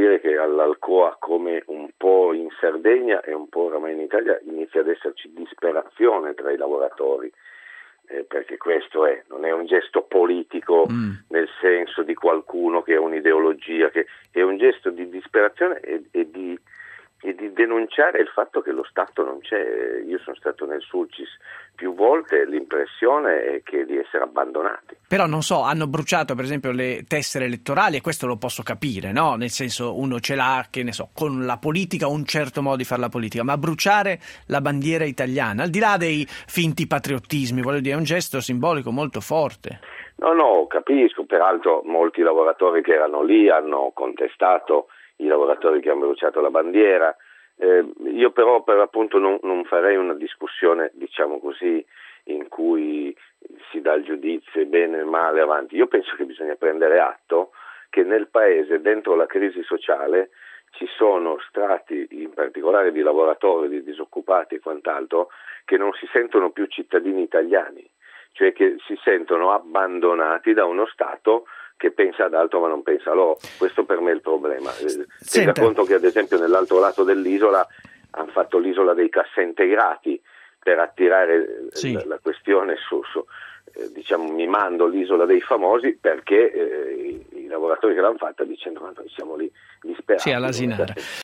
dire che all'Alcoa, come un po' in Sardegna e un po' oramai in Italia, inizia ad esserci disperazione tra i lavoratori, perché questo non è un gesto politico nel senso di qualcuno che ha un'ideologia, che è un gesto di disperazione e di denunciare il fatto che lo Stato non c'è. Io sono stato nel Sulcis più volte, l'impressione è che di essere abbandonati. Però non so, hanno bruciato per esempio le tessere elettorali, e questo lo posso capire, no? Nel senso, uno ce l'ha, che ne so, con la politica, un certo modo di fare la politica, ma bruciare la bandiera italiana, al di là dei finti patriottismi, voglio dire, è un gesto simbolico molto forte. No, capisco, peraltro molti lavoratori che erano lì hanno contestato i lavoratori che hanno bruciato la bandiera. Io però per appunto non farei una discussione, diciamo così, in cui si dà il giudizio bene e male avanti. Io penso che bisogna prendere atto che nel Paese, dentro la crisi sociale, ci sono strati, in particolare di lavoratori, di disoccupati e quant'altro, che non si sentono più cittadini italiani, cioè che si sentono abbandonati da uno Stato che pensa ad altro ma non pensa a loro. Questo per me è il problema. Tenga conto che ad esempio nell'altro lato dell'isola hanno fatto l'isola dei cassaintegrati per attirare la questione diciamo mimando l'isola dei famosi, perché i lavoratori che l'hanno fatta dicendo ma noi siamo lì disperati. Sì, all'asinara.